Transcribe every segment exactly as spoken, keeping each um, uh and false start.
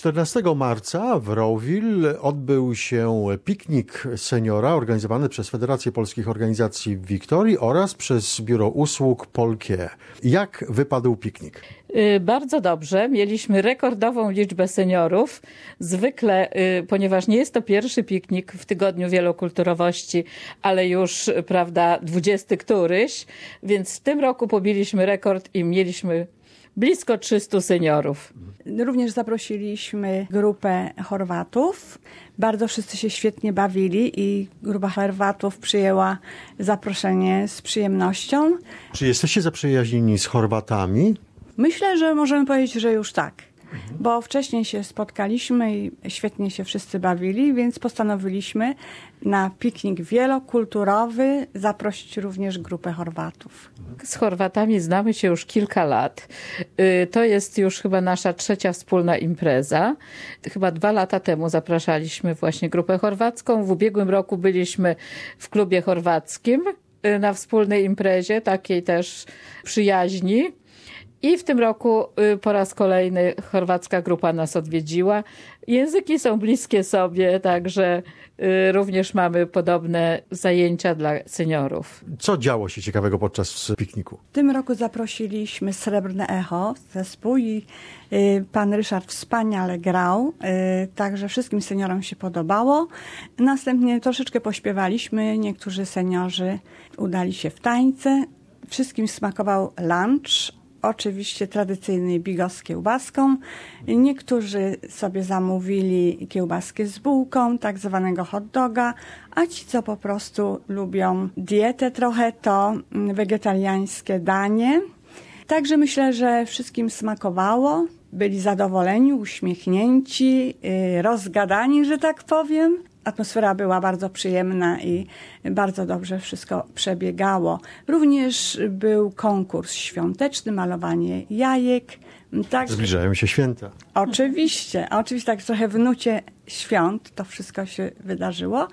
czternastego marca w Rowville odbył się piknik seniora organizowany przez Federację Polskich Organizacji w Wiktorii oraz przez Biuro Usług Polkie. Jak wypadł piknik? Bardzo dobrze. Mieliśmy rekordową liczbę seniorów. Zwykle, ponieważ nie jest to pierwszy piknik w Tygodniu Wielokulturowości, ale już, prawda, dwudziesty któryś, więc w tym roku pobiliśmy rekord i mieliśmy blisko trzystu seniorów. Również zaprosiliśmy grupę Chorwatów. Bardzo wszyscy się świetnie bawili i grupa Chorwatów przyjęła zaproszenie z przyjemnością. Czy jesteście zaprzyjaźnieni z Chorwatami? Myślę, że możemy powiedzieć, że już tak. Bo wcześniej się spotkaliśmy i świetnie się wszyscy bawili, więc postanowiliśmy na piknik wielokulturowy zaprosić również grupę Chorwatów. Z Chorwatami znamy się już kilka lat. To jest już chyba nasza trzecia wspólna impreza. Chyba dwa lata temu zapraszaliśmy właśnie grupę chorwacką. W ubiegłym roku byliśmy w klubie chorwackim na wspólnej imprezie, takiej też przyjaźni. I w tym roku po raz kolejny chorwacka grupa nas odwiedziła. Języki są bliskie sobie, także również mamy podobne zajęcia dla seniorów. Co działo się ciekawego podczas pikniku? W tym roku zaprosiliśmy Srebrne Echo, zespół, i pan Ryszard wspaniale grał, także wszystkim seniorom się podobało. Następnie troszeczkę pośpiewaliśmy, niektórzy seniorzy udali się w tańce. Wszystkim smakował lunch. Oczywiście tradycyjny bigos z kiełbaską. Niektórzy sobie zamówili kiełbaskę z bułką, tak zwanego hot doga, a ci, co po prostu lubią dietę trochę, to wegetariańskie danie. Także myślę, że wszystkim smakowało. Byli zadowoleni, uśmiechnięci, rozgadani, że tak powiem. Atmosfera była bardzo przyjemna i bardzo dobrze wszystko przebiegało. Również był konkurs świąteczny, malowanie jajek. Tak, Zbliżają się święta. Oczywiście, oczywiście tak trochę w nucie świąt to wszystko się wydarzyło.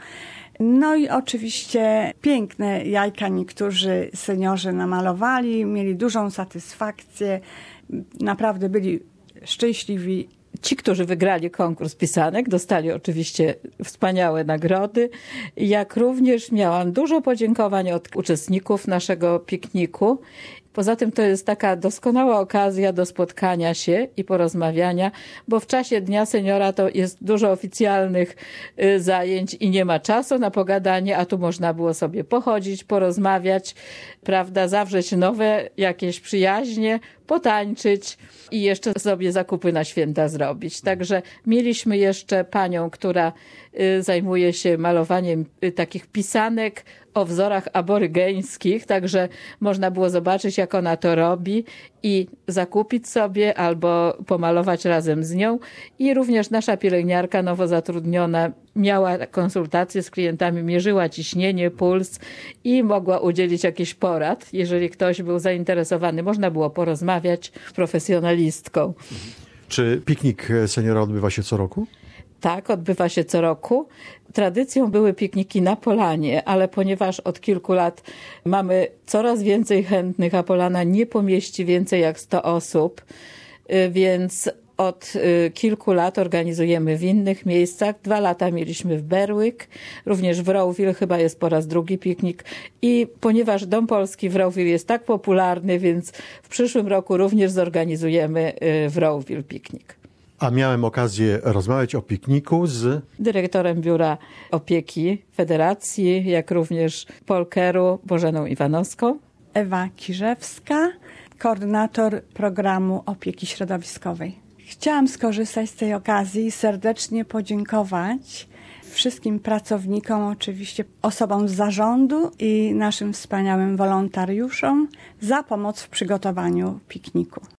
No i oczywiście piękne jajka niektórzy seniorzy namalowali, mieli dużą satysfakcję, naprawdę byli szczęśliwi. Ci, którzy wygrali konkurs pisanek, dostali oczywiście wspaniałe nagrody, jak również miałam dużo podziękowań od uczestników naszego pikniku. Poza tym to jest taka doskonała okazja do spotkania się i porozmawiania, bo w czasie Dnia Seniora to jest dużo oficjalnych zajęć i nie ma czasu na pogadanie, a tu można było sobie pochodzić, porozmawiać, prawda, zawrzeć nowe jakieś przyjaźnie, potańczyć i jeszcze sobie zakupy na święta zrobić. Także mieliśmy jeszcze panią, która zajmuje się malowaniem takich pisanek o wzorach aborygeńskich, także można było zobaczyć, jak ona to robi i zakupić sobie albo pomalować razem z nią. I również nasza pielęgniarka nowo zatrudniona miała konsultacje z klientami, mierzyła ciśnienie, puls i mogła udzielić jakichś porad. Jeżeli ktoś był zainteresowany, można było porozmawiać z profesjonalistką. Czy piknik seniora odbywa się co roku? Tak, odbywa się co roku. Tradycją były pikniki na polanie, ale ponieważ od kilku lat mamy coraz więcej chętnych, a polana nie pomieści więcej jak sto osób, więc od kilku lat organizujemy w innych miejscach. Dwa lata mieliśmy w Berwick, również w Rowville chyba jest po raz drugi piknik. I ponieważ Dom Polski w Rowville jest tak popularny, więc w przyszłym roku również zorganizujemy w Rowville piknik. A miałem okazję rozmawiać o pikniku z dyrektorem Biura Opieki Federacji, jak również Polkeru Bożeną Iwanowską. Ewa Kirzewska, koordynator programu opieki środowiskowej. Chciałam skorzystać z tej okazji i serdecznie podziękować wszystkim pracownikom, oczywiście osobom z zarządu i naszym wspaniałym wolontariuszom za pomoc w przygotowaniu pikniku.